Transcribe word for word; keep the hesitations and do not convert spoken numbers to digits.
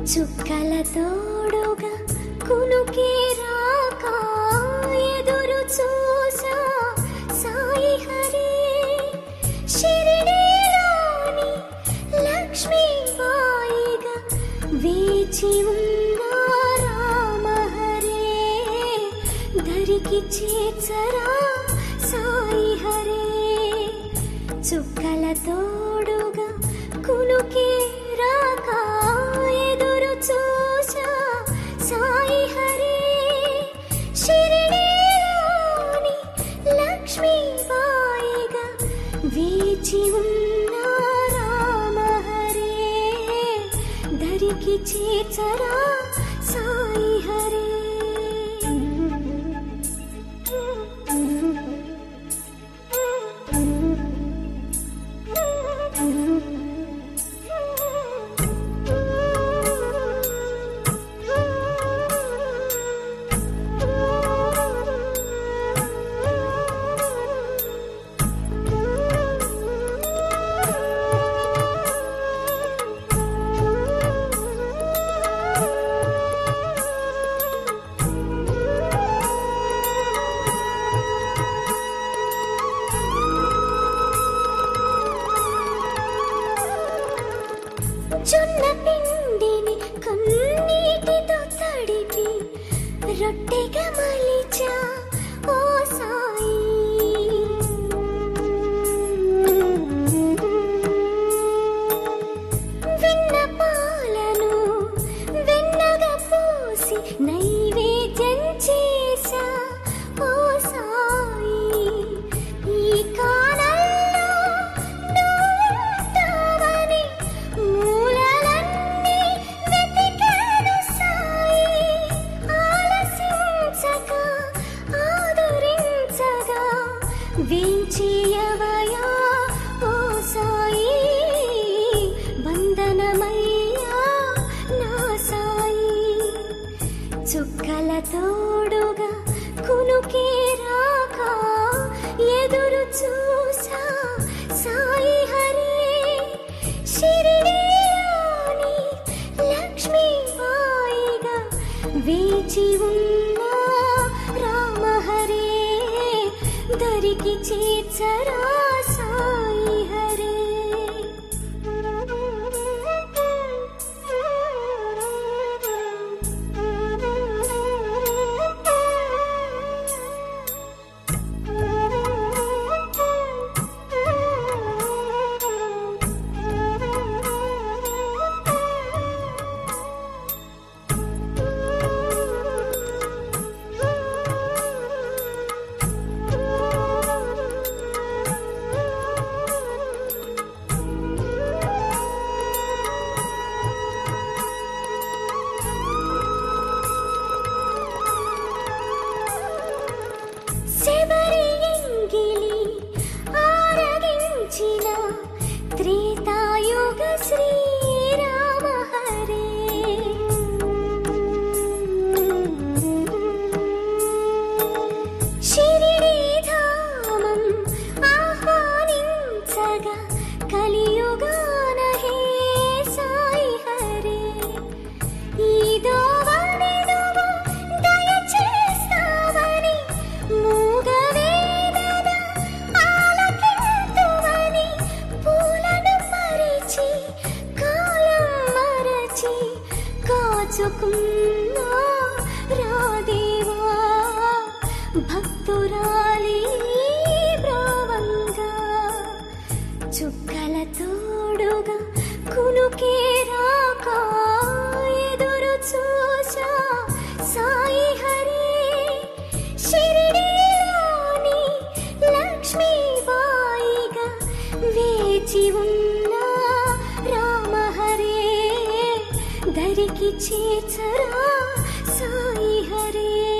చుక్కల తోడుగా కునుకే రాక ఎదురు చూసా సాయి హరి షిరిడీలోని లక్ష్మీబాయిగా వేచి ఉన్న రామ హరే దరికి చేర్చరా సాయి హరే చుక్కల తోడుగా కునుకే రాక ఎదురు చూసా సాయి హరే షిరిడీలోని లక్ష్మీబాయిగా వేచి ఉన్న రామ హరే దరికి చేర్చరా సాయి హరే జొన్న పిండిని కన్నీటితో తడిపి రొట్టెగా మలిచా ఓ సాయి వెన్న పాలను వెన్నగా పోసి నైవేద్యం చేసా ఓ సాయి ఈ కాలంలో నువ్వుంటావని మూలలన్నీ వెతికాను సాయి ఆలసించక ఆదరించగా వేంచేయవయా ఓ సాయి వందనమయ్యా నా సాయి చుక్కల తోడుగా కునుకే రాక ఎదురు చూసా సాయి హరే షిరిడీలోని లక్ష్మీబాయిగా వేచి ఉన్న రామ హరే దరికి చేర్చరా సాయి హరే శబరి ఎంగిలి ఆరగించిన త్రేతాయుగ శ్రీరామ హరే షిరిడీ ధామం ఆహ్వానించగా కలియుగాన హే సాయి హరే ఈ దోవని నువ్వు దయచేస్తావని మూగవేదన ఆలకింతువని పూలను పరిచి కాలం మరచి కాచుకున్నా రాదేవా భక్తురాలి బ్రావంగా చుక్కల తోడుగా కునుకే రాక ఎదురు చూసా సాయి హరే షిరిడీలోని లక్ష్మీబాయిగా వేచి ఉన్న రామ హరే దరికి చేర్చరా సాయి హరే